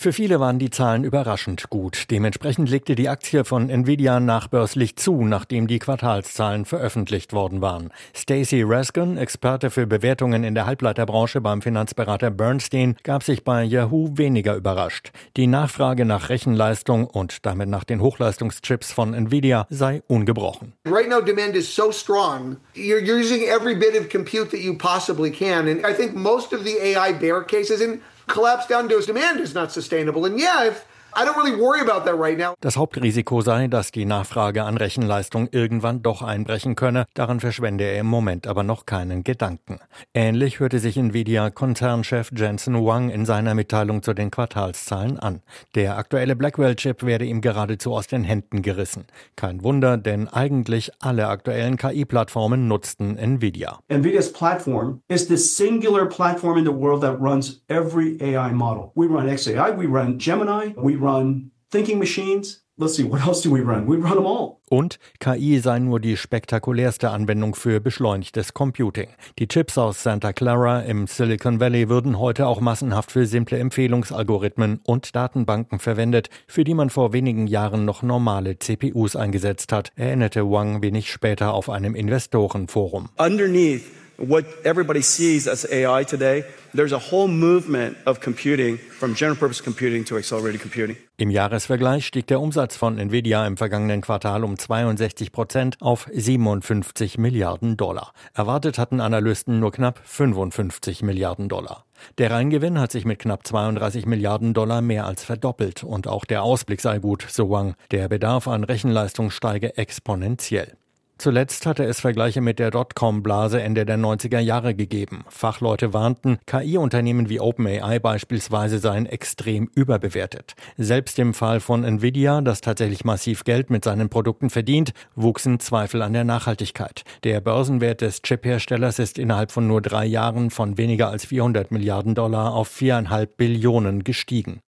Für viele waren die Zahlen überraschend gut. Dementsprechend legte die Aktie von Nvidia nachbörslich zu, nachdem die Quartalszahlen veröffentlicht worden waren. Stacey Rasgon, Experte für Bewertungen in der Halbleiterbranche beim Finanzberater Bernstein, gab sich bei Yahoo weniger überrascht. Die Nachfrage nach Rechenleistung und damit nach den Hochleistungschips von Nvidia sei ungebrochen. Right now demand is so strong. You're using every bit of compute that you possibly can. And I think most of the AI bear cases collapse down to demand is not sustainable. And I don't really worry about that right now. Das Hauptrisiko sei, dass die Nachfrage an Rechenleistung irgendwann doch einbrechen könne. Daran verschwende er im Moment aber noch keinen Gedanken. Ähnlich hörte sich Nvidia-Konzernchef Jensen Huang in seiner Mitteilung zu den Quartalszahlen an. Der aktuelle Blackwell-Chip werde ihm geradezu aus den Händen gerissen. Kein Wunder, denn eigentlich alle aktuellen KI-Plattformen nutzten Nvidia. Nvidia's platform is the singular platform in the world that runs every AI model. We run xAI, we run Gemini, we run thinking machines. Let's see, what else do we run? We run them all. Und KI sei nur die spektakulärste Anwendung für beschleunigtes Computing. Die Chips aus Santa Clara im Silicon Valley würden heute auch massenhaft für simple Empfehlungsalgorithmen und Datenbanken verwendet, für die man vor wenigen Jahren noch normale CPUs eingesetzt hat, erinnerte Wang wenig später auf einem Investorenforum. Underneath what everybody sees as AI today, there's a whole movement of computing from general purpose computing to accelerated computing. Im Jahresvergleich stieg der Umsatz von Nvidia im vergangenen Quartal um 62% auf 57 Milliarden $. Erwartet hatten Analysten nur knapp 55 Milliarden $. Der Reingewinn hat sich mit knapp 32 Milliarden $ mehr als verdoppelt und auch der Ausblick sei gut, so Wang. Der Bedarf an Rechenleistung steige exponentiell. Zuletzt hatte es Vergleiche mit der Dotcom-Blase Ende der 90er Jahre gegeben. Fachleute warnten, KI-Unternehmen wie OpenAI beispielsweise seien extrem überbewertet. Selbst im Fall von Nvidia, das tatsächlich massiv Geld mit seinen Produkten verdient, wuchsen Zweifel an der Nachhaltigkeit. Der Börsenwert des Chip-Herstellers ist innerhalb von nur 3 Jahren von weniger als 400 Milliarden $ auf 4,5 Billionen gestiegen.